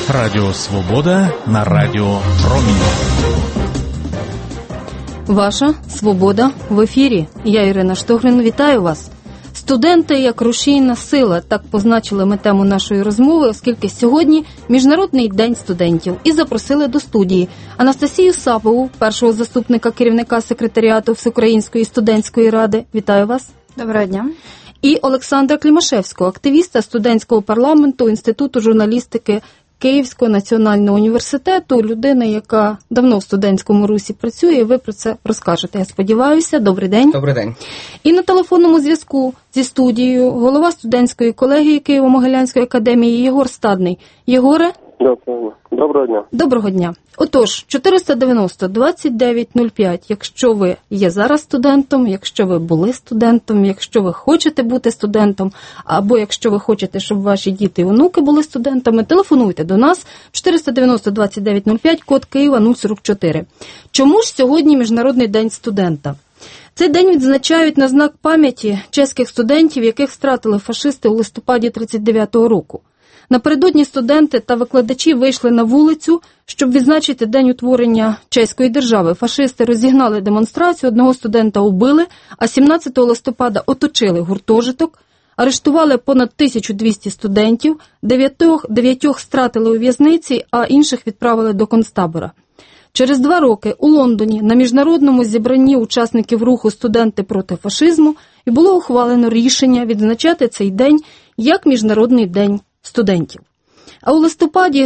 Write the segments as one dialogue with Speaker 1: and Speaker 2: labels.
Speaker 1: Радіо Свобода на Радіо Промінь.
Speaker 2: Ваша Свобода в ефірі. Я Ірина Штогрин, вітаю вас. Студенти як рушійна сила, так позначили ми тему нашої розмови, оскільки сьогодні Міжнародний день студентів. І запросили до студії Анастасію Сапову, першого заступника керівника секретаріату Всеукраїнської студентської ради. Вітаю вас.
Speaker 3: Доброго дня.
Speaker 2: І Олександра Клімашевського, активіста студентського парламенту Інституту журналістики Київського національного університету, людина, яка давно в студентському русі працює, ви про це розкажете, я сподіваюся. Добрий день.
Speaker 4: Добрий день. І
Speaker 2: на телефонному зв'язку зі студією голова студентської колегії Києво-Могилянської академії Єгор Стадний. Єгоре?
Speaker 5: Доброго дня.
Speaker 2: Доброго дня. Отож, 490-2905, якщо ви є зараз студентом, якщо ви були студентом, якщо ви хочете бути студентом, або якщо ви хочете, щоб ваші діти і онуки були студентами, телефонуйте до нас 490-2905, код Києва 044. Чому ж сьогодні Міжнародний день студента? Цей день відзначають на знак пам'яті чеських студентів, яких втратили фашисти у листопаді 1939 року. Напередодні студенти та викладачі вийшли на вулицю, щоб відзначити день утворення чеської держави. Фашисти розігнали демонстрацію, одного студента убили, а 17 листопада оточили гуртожиток, арештували понад 1200 студентів, 9 стратили у в'язниці, а інших відправили до концтабора. Через 2 роки у Лондоні на міжнародному зібранні учасників руху «Студенти проти фашизму» і було ухвалено рішення відзначати цей день як Міжнародний день студентів. А у листопаді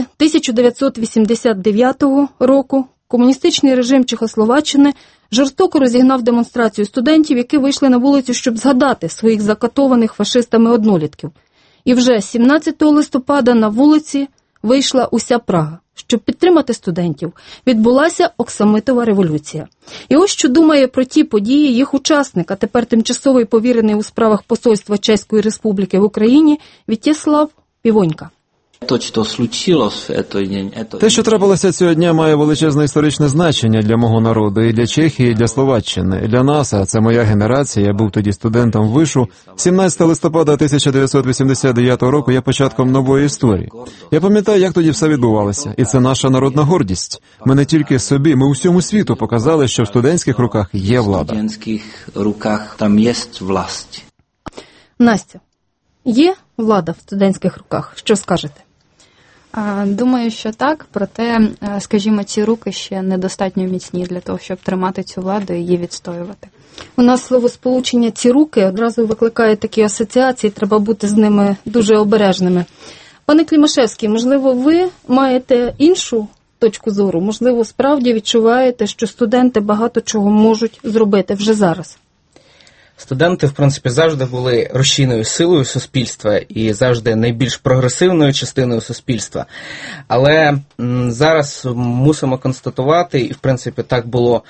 Speaker 2: 1989 року комуністичний режим Чехословаччини жорстоко розігнав демонстрацію студентів, які вийшли на вулицю, щоб згадати своїх закатованих фашистами однолітків. І вже 17 листопада на вулиці вийшла уся Прага, щоб підтримати студентів. Відбулася Оксамитова революція. І ось що думає про ті події їх учасник, а тепер тимчасовий повірений у справах посольства Чеської Республіки в Україні В'ятєслав Півонька.
Speaker 6: Те, що трапилося цього дня, має величезне історичне значення для мого народу, і для Чехії, і для Словаччини. Для нас, а це моя генерація, я був тоді студентом вишу, 17 листопада 1989 року є початком нової історії. Я пам'ятаю, як тоді все відбувалося, і це наша народна гордість. Ми не тільки собі, ми усьому світу показали, що в студентських руках є влада.
Speaker 7: В студентських руках там є власть.
Speaker 2: Настя, є влада в студентських руках? Що скажете?
Speaker 3: Думаю, що так, проте, скажімо, ці руки ще недостатньо міцні для того, щоб тримати цю владу і її відстоювати.
Speaker 2: У нас словосполучення «ці руки» одразу викликає такі асоціації, треба бути з ними дуже обережними. Пане Клімашевський, можливо, ви маєте іншу точку зору? Можливо, справді відчуваєте, що студенти багато чого можуть зробити вже зараз?
Speaker 4: Студенти, в принципі, завжди були рушійною силою суспільства і завжди найбільш прогресивною частиною суспільства. Але зараз мусимо констатувати, і, в принципі, так було,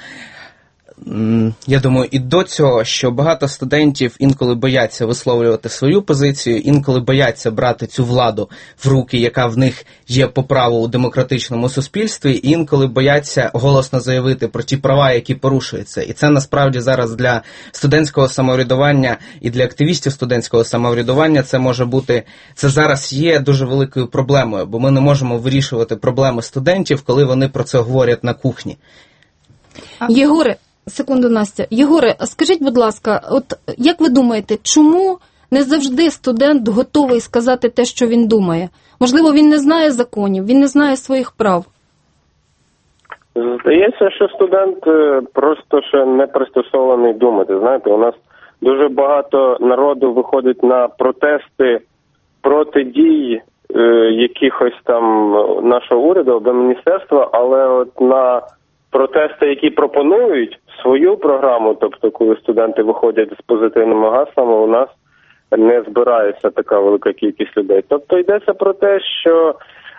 Speaker 4: я думаю, і до цього, що багато студентів інколи бояться висловлювати свою позицію, інколи бояться брати цю владу в руки, яка в них є по праву у демократичному суспільстві, і інколи бояться голосно заявити про ті права, які порушуються. І це насправді зараз для студентського самоврядування і для активістів студентського самоврядування це може бути, це зараз є дуже великою проблемою, бо ми не можемо вирішувати проблеми студентів, коли вони про це говорять на кухні.
Speaker 2: Єгоре, секунду, Настя. Єгоре, скажіть, будь ласка, от як ви думаєте, чому не завжди студент готовий сказати те, що він думає? Можливо, він не знає законів, він не знає своїх прав?
Speaker 5: Здається, що студент просто ще не пристосований думати. Знаєте, у нас дуже багато народу виходить на протести проти дій якихось там нашого уряду або міністерства, але от на протести, які пропонують свою програму, тобто коли студенти виходять з позитивними гаслами, у нас не збирається така велика кількість людей. Тобто йдеться про те, що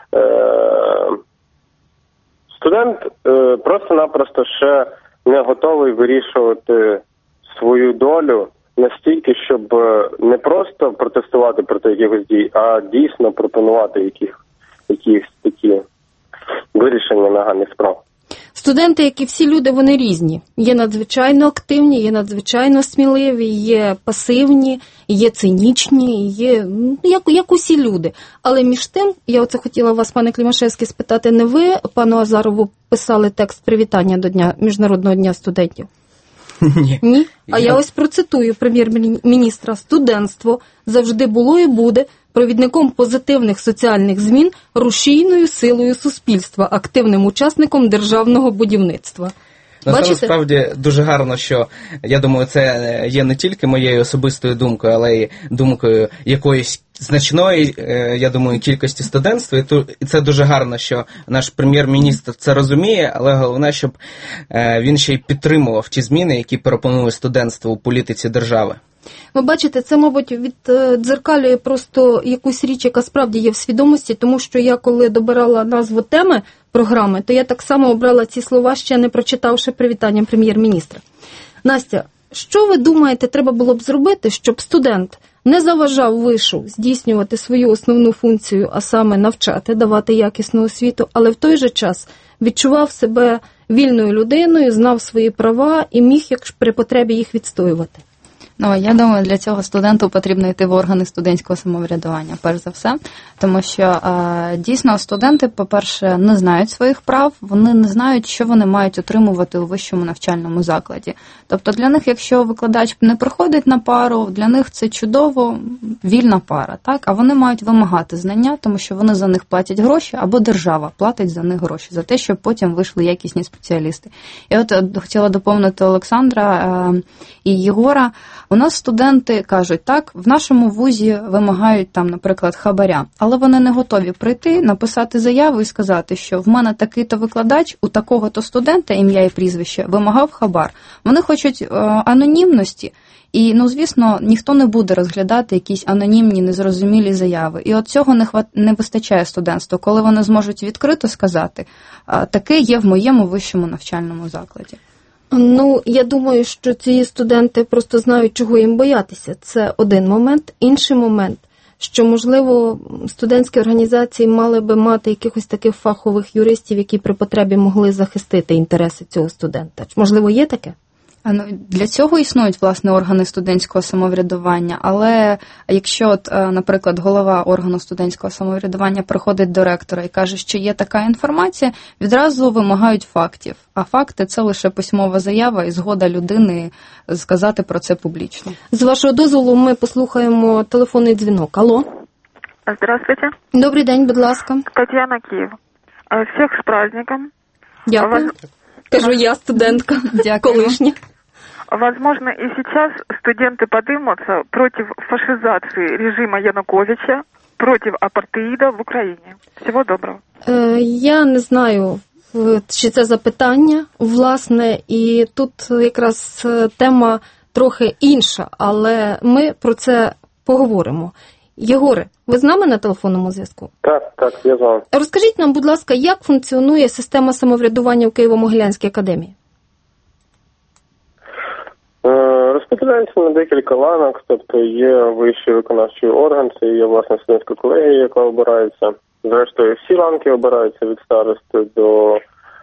Speaker 5: студент просто-напросто ще не готовий вирішувати свою долю настільки, щоб не просто протестувати проти якихось дій, а дійсно пропонувати якісь такі вирішення нагальних справ.
Speaker 2: Студенти, як і всі люди, вони різні. Є надзвичайно активні, є надзвичайно сміливі, є пасивні, є цинічні, є як усі люди. Але між тим, я оце хотіла вас, пане Клімашевський, спитати, не ви, пану Азарову, писали текст привітання до Міжнародного дня студентів? Ні? А я ось процитую прем'єр-міністра. «Студентство завжди було і буде провідником позитивних соціальних змін, рушійною силою суспільства, активним учасником державного будівництва».
Speaker 4: Насправді дуже гарно, що, я думаю, це є не тільки моєю особистою думкою, але й думкою якоїсь значної, я думаю, кількості студентства. І це дуже гарно, що наш прем'єр-міністр це розуміє, але головне, щоб він ще й підтримував ті зміни, які пропонує студентство у політиці держави.
Speaker 2: Ви бачите, це, мабуть, віддзеркалює просто якусь річ, яка справді є в свідомості, тому що я, коли добирала назву теми програми, то я так само обрала ці слова, ще не прочитавши привітання прем'єр-міністра. Настя, що ви думаєте, треба було б зробити, щоб студент не заважав вишу здійснювати свою основну функцію, а саме навчати, давати якісну освіту, але в той же час відчував себе вільною людиною, знав свої права і міг, як при потребі, їх відстоювати?
Speaker 3: Я думаю, для цього студенту потрібно йти в органи студентського самоврядування, перш за все, тому що дійсно студенти, по-перше, не знають своїх прав, вони не знають, що вони мають отримувати у вищому навчальному закладі. Тобто для них, якщо викладач не приходить на пару, для них це чудово, вільна пара, так? А вони мають вимагати знання, тому що вони за них платять гроші, або держава платить за них гроші, за те, щоб потім вийшли якісні спеціалісти. І от хотіла доповнити Олександра і Єгора. У нас студенти кажуть, так, в нашому вузі вимагають там, наприклад, хабаря, але вони не готові прийти, написати заяву і сказати, що в мене такий-то викладач, у такого-то студента, ім'я і прізвище, вимагав хабар. Вони хочуть анонімності, і, звісно, ніхто не буде розглядати якісь анонімні, незрозумілі заяви. І от цього не вистачає студентству, коли вони зможуть відкрито сказати, таке є в моєму вищому навчальному закладі.
Speaker 2: Я думаю, що ці студенти просто знають, чого їм боятися. Це один момент. Інший момент, що, можливо, студентські організації мали би мати якихось таких фахових юристів, які при потребі могли захистити інтереси цього студента. Можливо, є таке?
Speaker 3: Для цього існують, власне, органи студентського самоврядування, але якщо, наприклад, голова органу студентського самоврядування приходить до ректора і каже, що є така інформація, відразу вимагають фактів. А факти – це лише письмова заява і згода людини сказати про це публічно.
Speaker 2: З вашого дозволу ми послухаємо телефонний дзвінок. Алло.
Speaker 8: Здравствуйте.
Speaker 2: Добрий день, будь ласка.
Speaker 8: Татьяна, Киев. Всех с праздником.
Speaker 2: Дякую. Кажу я, студентка, колишня.
Speaker 8: Возможно, и сейчас студенты поднимутся против фашизации режима Януковича, против апартеида в Україні. Всього доброго.
Speaker 2: Я не знаю, чи це запитання, власне, і тут якраз тема трохи інша, але ми про це поговоримо. Єгоре, ви з нами на телефонному зв'язку?
Speaker 5: Так, я з вами.
Speaker 2: Розкажіть нам, будь ласка, як функціонує система самоврядування в Києво-Могилянській академії?
Speaker 5: Розподіляється на декілька ланок, тобто є вищий виконавчий орган, це є, власне, студентська колегія, яка обирається. Зрештою, всі ланки обираються від старости до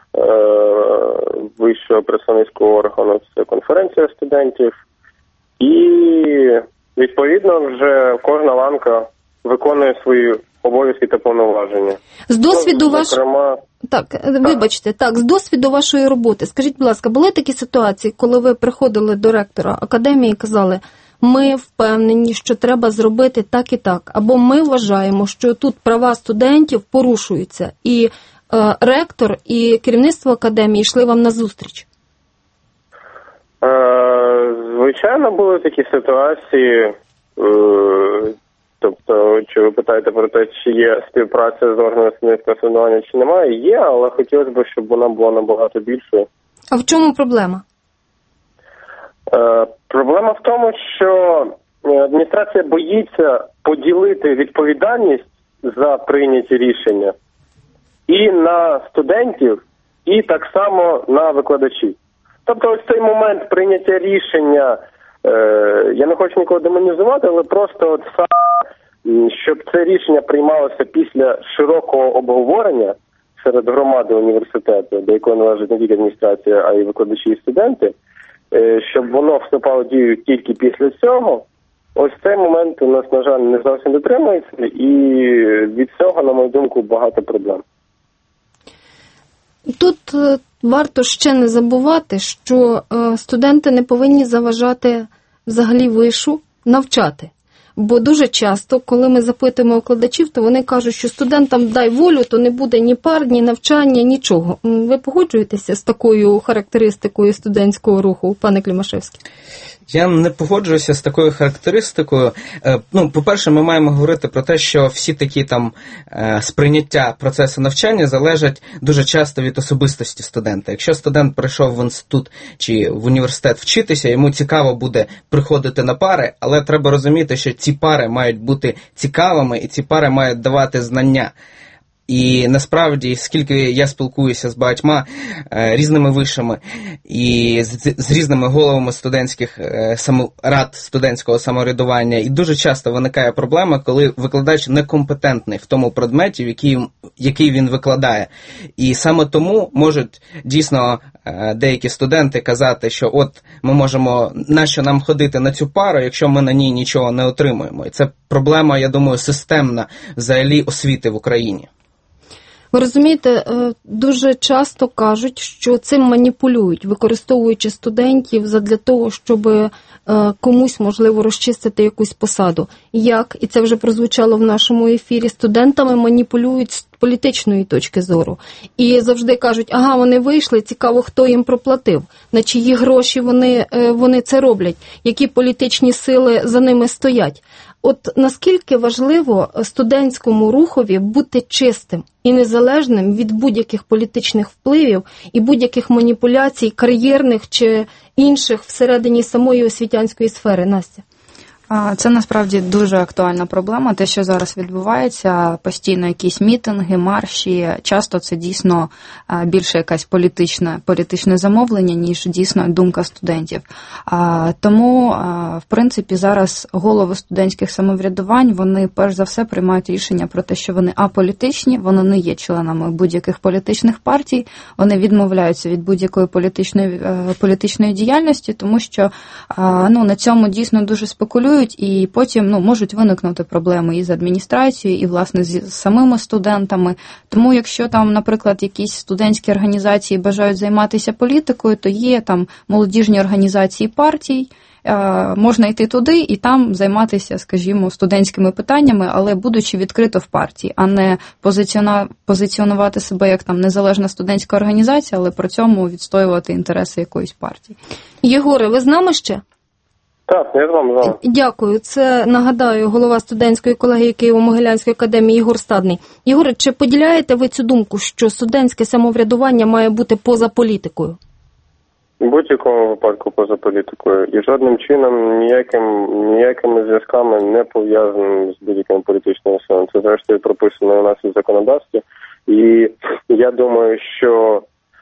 Speaker 5: вищого представницького органу, це конференція студентів. І, відповідно, вже кожна ланка виконує свої обов'язки та повноваження.
Speaker 2: З досвіду з досвіду вашої роботи, скажіть, будь ласка, були такі ситуації, коли ви приходили до ректора академії і казали, ми впевнені, що треба зробити так і так, або ми вважаємо, що тут права студентів порушуються, і ректор, і керівництво академії йшли вам назустріч?
Speaker 5: Звичайно, були такі ситуації. Тобто, чи ви питаєте про те, чи є співпраця з органами студентського самоврядування, чи немає? Є, але хотілося б, щоб вона була набагато більшою.
Speaker 2: А в чому проблема?
Speaker 5: Проблема в тому, що адміністрація боїться поділити відповідальність за прийняті рішення і на студентів, і так само на викладачів. Тобто ось цей момент прийняття рішення, я не хочу нікого демонізувати, але просто щоб це рішення приймалося після широкого обговорення, серед громади університету, до якої належить не тільки адміністрація, а й викладачі і студенти, щоб воно вступало в дію тільки після цього, ось цей момент у нас, на жаль, не зовсім дотримується, і від цього, на мою думку, багато проблем.
Speaker 2: Тут варто ще не забувати, що студенти не повинні заважати взагалі вишу навчати. Бо дуже часто, коли ми запитуємо викладачів, то вони кажуть, що студентам дай волю, то не буде ні пар, ні навчання, нічого. Ви погоджуєтеся з такою характеристикою студентського руху, пане Клімашевський?
Speaker 4: Я не погоджуюся з такою характеристикою. По-перше, ми маємо говорити про те, що всі такі там сприйняття процесу навчання залежать дуже часто від особистості студента. Якщо студент прийшов в інститут чи в університет вчитися, йому цікаво буде приходити на пари, але треба розуміти, що ці пари мають бути цікавими і ці пари мають давати знання. І насправді, скільки я спілкуюся з багатьма різними вишами і з різними головами студентських рад студентського самоврядування, і дуже часто виникає проблема, коли викладач некомпетентний в тому предметі, який він викладає. І саме тому можуть дійсно деякі студенти казати, що от ми можемо, нащо нам ходити на цю пару, якщо ми на ній нічого не отримуємо. І це проблема, я думаю, системна взагалі освіти в Україні.
Speaker 2: Ви розумієте, дуже часто кажуть, що цим маніпулюють, використовуючи студентів задля того, щоб комусь, можливо, розчистити якусь посаду. Як, і це вже прозвучало в нашому ефірі, студентами маніпулюють з політичної точки зору. І завжди кажуть, ага, вони вийшли, цікаво, хто їм проплатив, на чиї гроші вони це роблять, які політичні сили за ними стоять. От наскільки важливо студентському рухові бути чистим і незалежним від будь-яких політичних впливів і будь-яких маніпуляцій, кар'єрних чи інших всередині самої освітянської сфери, Настя?
Speaker 3: Це насправді дуже актуальна проблема, те, що зараз відбувається, постійно якісь мітинги, марші, часто це дійсно більше якесь політичне замовлення, ніж дійсно думка студентів. Тому, в принципі, зараз голови студентських самоврядувань, вони перш за все приймають рішення про те, що вони аполітичні, вони не є членами будь-яких політичних партій, вони відмовляються від будь-якої політичної діяльності, тому що на цьому дійсно дуже спекулюють, і потім можуть виникнути проблеми і з адміністрацією, і, власне, з самими студентами. Тому, якщо там, наприклад, якісь студентські організації бажають займатися політикою, то є там молодіжні організації партій, можна йти туди і там займатися, скажімо, студентськими питаннями, але будучи відкрито в партії, а не позиціонувати себе як там незалежна студентська організація, але при цьому відстоювати інтереси якоїсь партії.
Speaker 2: Єгоре, ви з нами ще?
Speaker 5: Так, я з вами.
Speaker 2: Дякую. Це, нагадаю, голова студентської колегії Києво-Могилянської академії Єгор Стадний. Єгоре, чи поділяєте ви цю думку, що студентське самоврядування має бути поза політикою?
Speaker 5: В будь-якому випадку поза політикою. І жодним чином ніякими зв'язками не пов'язаними з будь-якими політичними силами. Це, зрештою, прописано у нас у законодавстві. І я думаю, що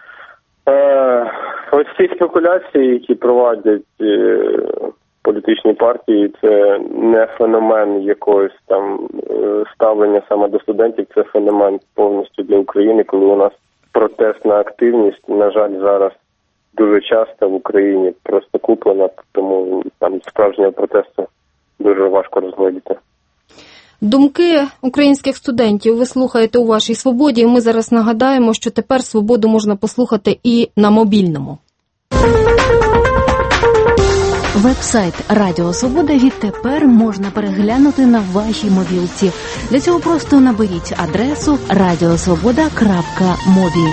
Speaker 5: ось ці спекуляції, які проводять політичні партії, це не феномен якогось там ставлення саме до студентів, це феномен повністю для України, коли у нас протестна активність, на жаль, зараз дуже часто в Україні просто куплена, тому там справжнього протесту дуже важко розглядіти.
Speaker 2: Думки українських студентів ви слухаєте у вашій «Свободі», і ми зараз нагадаємо, що тепер «Свободу» можна послухати і на мобільному.
Speaker 9: Веб-сайт Радіо Свобода відтепер можна переглянути на вашій мобілці. Для цього просто наберіть адресу radiosvoboda.mobi.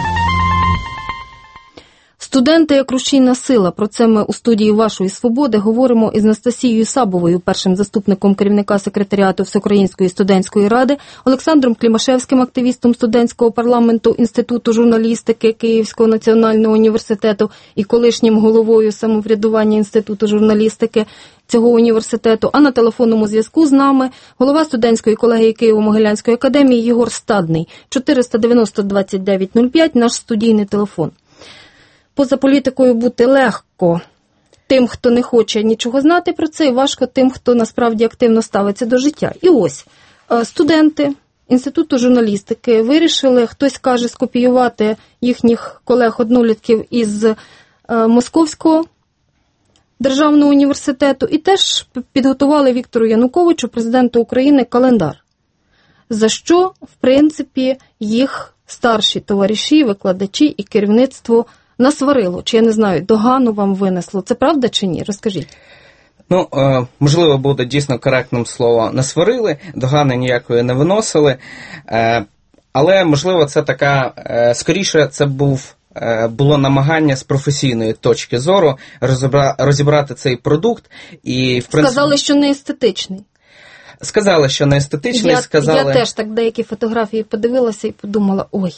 Speaker 2: Студенти як рушійна сила. Про це ми у студії «Вашої Свободи» говоримо із Настасією Сабовою, першим заступником керівника секретаріату Всеукраїнської студентської ради, Олександром Клімашевським, активістом студентського парламенту Інституту журналістики Київського національного університету і колишнім головою самоврядування Інституту журналістики цього університету. А на телефонному зв'язку з нами голова студентської колегії Києво-Могилянської академії Єгор Стадний. 490-2905 наш студійний телефон. Поза політикою бути легко тим, хто не хоче нічого знати про це, і важко тим, хто насправді активно ставиться до життя. І ось студенти Інституту журналістики вирішили, хтось каже, скопіювати їхніх колег-однолітків із Московського державного університету і теж підготували Віктору Януковичу, президенту України, календар. За що, в принципі, їх старші товариші, викладачі і керівництво насварило? Чи, я не знаю, догану вам винесло? Це правда чи ні? Розкажіть.
Speaker 4: Ну, можливо, буде дійсно коректним слово «насварили», догани ніякої не виносили, але, можливо, це така, скоріше, це було намагання з професійної точки зору розібрати цей продукт. І, в принципі,
Speaker 2: сказали, що не естетичний.
Speaker 4: Сказали, що не естетичний,
Speaker 2: Я теж так деякі фотографії подивилася і подумала, ой.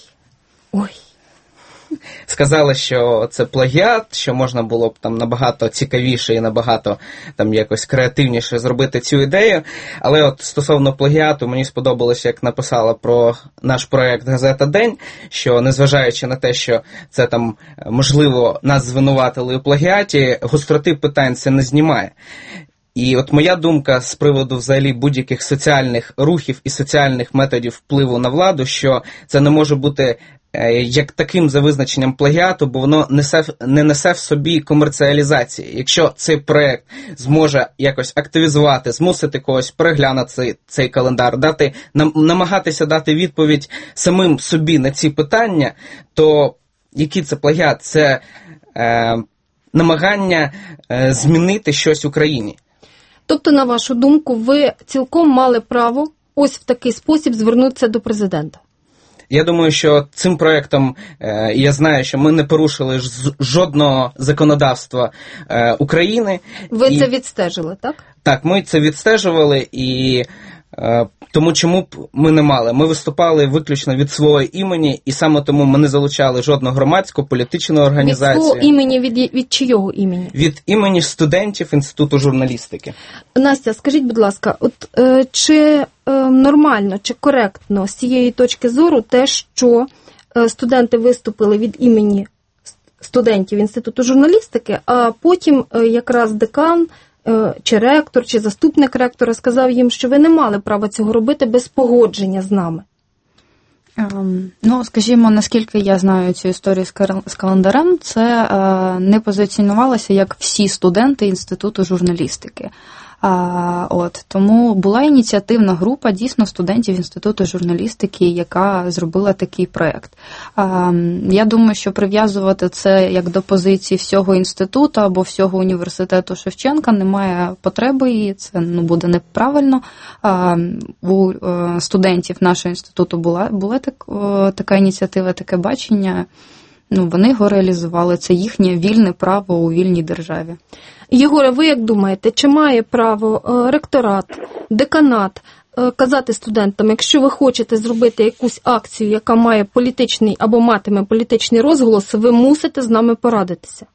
Speaker 4: Сказали, що це плагіат, що можна було б там набагато цікавіше і набагато там якось креативніше зробити цю ідею. Але от стосовно плагіату, мені сподобалося, як написала про наш проєкт «Газета День», що незважаючи на те, що це там, можливо, нас звинуватили у плагіаті, гостроти питань це не знімає. І от моя думка з приводу взагалі будь-яких соціальних рухів і соціальних методів впливу на владу, що це не може бути як таким за визначенням плагіату, бо воно не несе в собі комерціалізації. Якщо цей проект зможе якось активізувати, змусити когось переглянути цей календар, намагатися дати відповідь самим собі на ці питання, то який це плагіат? Це намагання змінити щось в Україні.
Speaker 2: Тобто, на вашу думку, ви цілком мали право ось в такий спосіб звернутися до президента?
Speaker 4: Я думаю, що цим проєктом, я знаю, що ми не порушили жодного законодавства України.
Speaker 2: Ви це відстежили, так?
Speaker 4: Так, ми це відстежували, і тому чому б ми не мали? Ми виступали виключно від свого імені, і саме тому ми не залучали жодну громадську, політичну організацію.
Speaker 2: Від свого імені, від чийого імені?
Speaker 4: Від імені студентів Інституту журналістики.
Speaker 2: Настя, скажіть, будь ласка, чи нормально, чи коректно з цієї точки зору те, що студенти виступили від імені студентів Інституту журналістики, а потім якраз декан чи ректор, чи заступник ректора сказав їм, що ви не мали права цього робити без погодження з нами?
Speaker 3: Ну, скажімо, наскільки я знаю цю історію з календарем, це не позиціонувалося як всі студенти Інституту журналістики. Тому була ініціативна група дійсно студентів Інституту журналістики, яка зробила такий проєкт. Я думаю, що прив'язувати це як до позиції всього інституту або всього університету Шевченка немає потреби, і це буде неправильно. У студентів нашого інституту була така ініціатива, таке бачення. Вони його реалізували. Це їхнє вільне право у вільній державі.
Speaker 2: Єгоре, ви як думаєте, чи має право ректорат, деканат казати студентам, якщо ви хочете зробити якусь акцію, яка має політичний або матиме політичний розголос, ви мусите з нами порадитися?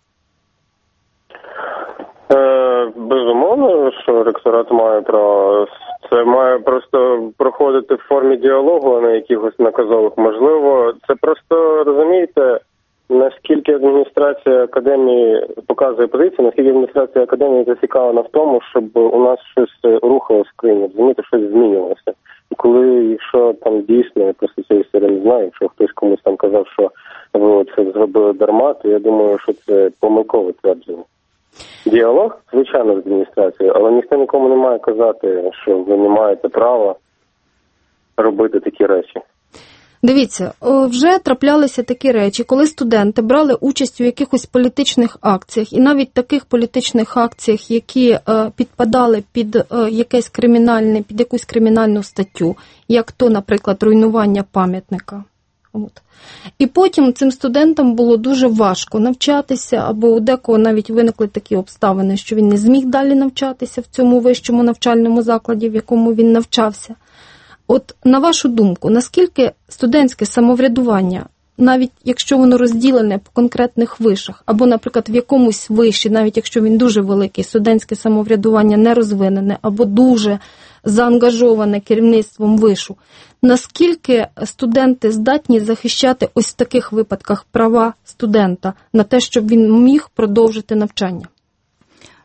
Speaker 5: Безумовно, що ректорат має право. Це має просто проходити в формі діалогу, а не якихось наказових. Можливо, це просто, розумієте, наскільки адміністрація академії показує позицію, наскільки адміністрація академії зацікавлена в тому, щоб у нас щось рухалося в країні, розумієте, щось змінювалося. І коли, якщо там дійсно, я просто цієї історії не знаю, якщо хтось комусь там казав, що ви це зробили дарма, то я думаю, що це помилкове твердження. Діалог, звичайно, з адміністрацією, але ніхто нікому не має казати, що ви не маєте права робити такі речі.
Speaker 2: Дивіться, вже траплялися такі речі, коли студенти брали участь у якихось політичних акціях, і навіть таких політичних акціях, які підпадали під якусь кримінальну статтю, як то, наприклад, руйнування пам'ятника. І потім цим студентам було дуже важко навчатися, або у декого навіть виникли такі обставини, що він не зміг далі навчатися в цьому вищому навчальному закладі, в якому він навчався. От, на вашу думку, наскільки студентське самоврядування, навіть якщо воно розділене по конкретних вишах, або, наприклад, в якомусь виші, навіть якщо він дуже великий, студентське самоврядування не розвинене, або дуже заангажоване керівництвом вишу, наскільки студенти здатні захищати ось в таких випадках права студента на те, щоб він міг продовжити навчання?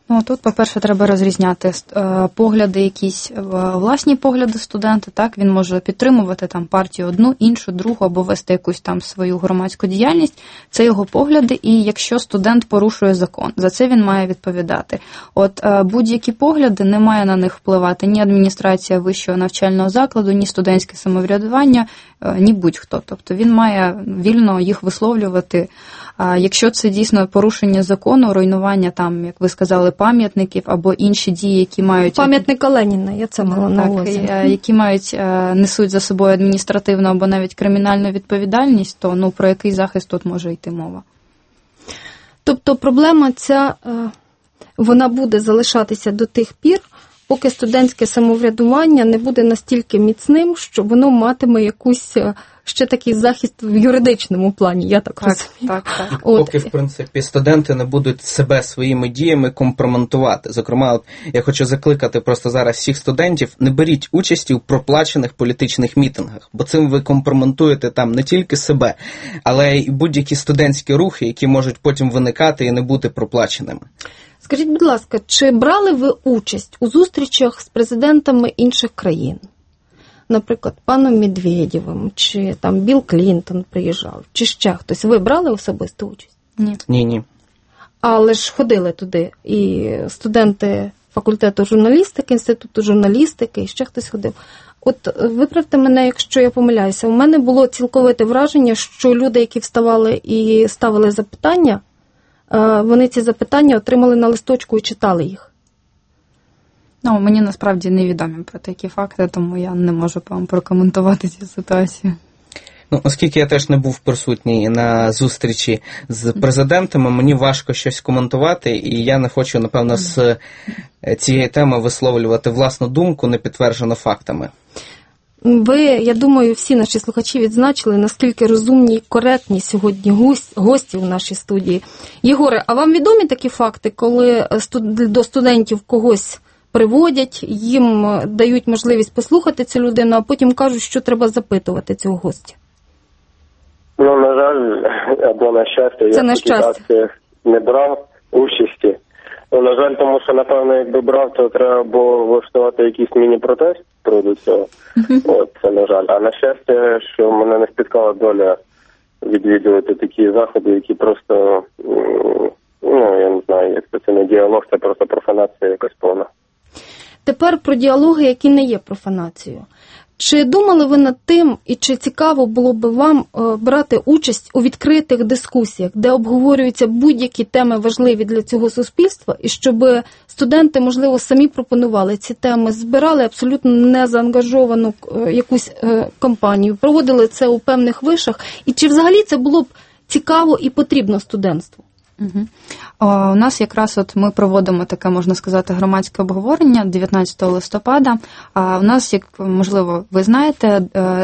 Speaker 3: Ну, тут, по-перше, треба розрізняти погляди, якісь власні погляди студента, так, він може підтримувати там партію одну, іншу, другу, або вести якусь там свою громадську діяльність, це його погляди, і якщо студент порушує закон, за це він має відповідати. От будь-які погляди, не має на них впливати ні адміністрація вищого навчального закладу, ні студентське самоврядування, ні будь-хто. Тобто він має вільно їх висловлювати. Якщо це дійсно порушення закону, руйнування там, як ви сказали, пам'ятників або інші дії, які мають...
Speaker 2: Пам'ятника Леніна, я це мала на увазі.
Speaker 3: Які несуть за собою адміністративну або навіть кримінальну відповідальність, то про який захист тут може йти мова?
Speaker 2: Тобто проблема ця, вона буде залишатися до тих пір, поки студентське самоврядування не буде настільки міцним, що воно матиме якусь ще такий захист в юридичному плані, я так розумію.
Speaker 3: Так.
Speaker 4: Поки, в принципі, студенти не будуть себе своїми діями компроментувати. Зокрема, я хочу закликати просто зараз всіх студентів, не беріть участі у проплачених політичних мітингах, бо цим ви компроментуєте там не тільки себе, але й будь-які студентські рухи, які можуть потім виникати і не бути проплаченими.
Speaker 2: Скажіть, будь ласка, чи брали ви участь у зустрічах з президентами інших країн? Наприклад, паном Медведєвим, чи там Білл Клінтон приїжджав, чи ще хтось. Ви брали особисту участь?
Speaker 4: Ні.
Speaker 2: Але ж ходили туди і студенти факультету журналістики, інституту журналістики, і ще хтось ходив. От виправте мене, якщо я помиляюся. У мене було цілковите враження, що люди, які вставали і ставили запитання, вони ці запитання отримали на листочку і читали їх.
Speaker 3: Мені насправді невідомі про такі факти, тому я не можу вам прокоментувати цю ситуацію.
Speaker 4: Оскільки я теж не був присутній на зустрічі з президентами, мені важко щось коментувати, і я не хочу, напевно, з цієї теми висловлювати власну думку, не підтверджену фактами.
Speaker 2: Ви, я думаю, всі наші слухачі відзначили, наскільки розумні і коректні сьогодні гості в нашій студії. Єгоре, а вам відомі такі факти, коли до студентів когось приводять, їм дають можливість послухати цю людину, а потім кажуть, що треба запитувати цього гостя?
Speaker 5: На жаль, або на щастя, я в таких акціях не брав участі. На жаль, тому що, напевно, якби брав, то треба було влаштувати якийсь міні-протест проти цього. Це, на жаль. А на щастя, що мене не спіткала доля відвідувати такі заходи, які просто, я не знаю, як це не діалог, це просто профанація якась повна.
Speaker 2: Тепер про діалоги, які не є профанацією. Чи думали ви над тим, і чи цікаво було б вам брати участь у відкритих дискусіях, де обговорюються будь-які теми важливі для цього суспільства, і щоб студенти, можливо, самі пропонували ці теми, збирали абсолютно незаангажовану якусь кампанію, проводили це у певних вишах, і чи взагалі це було б цікаво і потрібно студентству?
Speaker 3: У нас якраз ми проводимо таке, можна сказати, громадське обговорення 19 листопада. У нас, як, можливо, ви знаєте,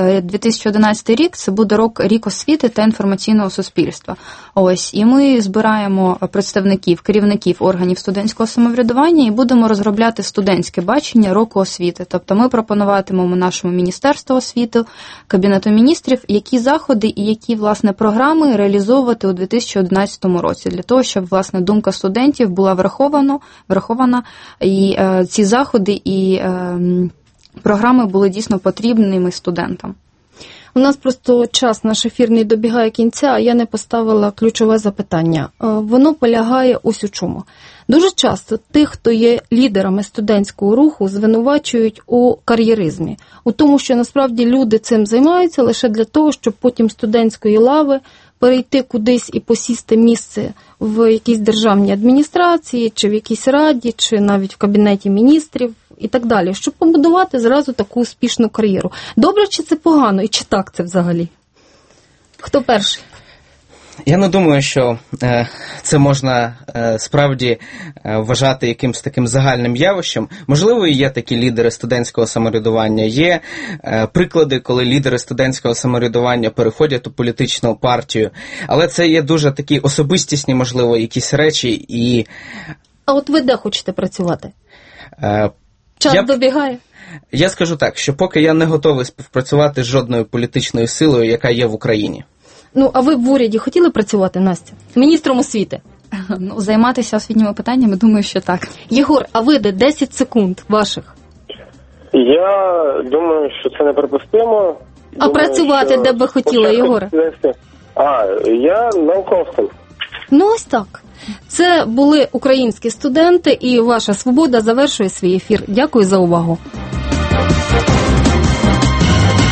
Speaker 3: 2011 рік – це буде рік освіти та інформаційного суспільства. І ми збираємо представників, керівників органів студентського самоврядування і будемо розробляти студентське бачення року освіти. Тобто ми пропонуватимемо нашому Міністерству освіти, Кабінету міністрів, які заходи і які, власне, програми реалізовувати у 2011 році, для того, щоб, власне, думка студентів була врахована, і ці заходи і програми були дійсно потрібними студентам.
Speaker 2: У нас просто час наш ефірний добігає кінця, а я не поставила ключове запитання. Воно полягає ось у чому. Дуже часто тих, хто є лідерами студентського руху, звинувачують у кар'єризмі. У тому, що насправді люди цим займаються лише для того, щоб потім студентської лави перейти кудись і посісти місце в якійсь державній адміністрації, чи в якійсь раді, чи навіть в Кабінеті міністрів і так далі, щоб побудувати зразу таку успішну кар'єру. Добре чи це погано, і чи так це взагалі? Хто перший?
Speaker 4: Я не думаю, що це можна справді вважати якимось таким загальним явищем. Можливо, і є такі лідери студентського самоврядування. Є приклади, коли лідери студентського самоврядування переходять у політичну партію. Але це є дуже такі особистісні, можливо, якісь речі.
Speaker 2: А от ви де хочете працювати? Час добігає?
Speaker 4: Я скажу так, що поки я не готовий співпрацювати з жодною політичною силою, яка є в Україні.
Speaker 2: А ви б в уряді хотіли працювати, Настя? Міністром освіти?
Speaker 3: Займатися освітніми питаннями, думаю, що так.
Speaker 2: Єгор, а ви де 10 секунд ваших?
Speaker 5: Я думаю, що це неприпустимо.
Speaker 2: А працювати де б ви хотіли, Єгоре?
Speaker 5: Я науковцем.
Speaker 2: Ну ось так. Це були українські студенти, і ваша свобода завершує свій ефір. Дякую за увагу.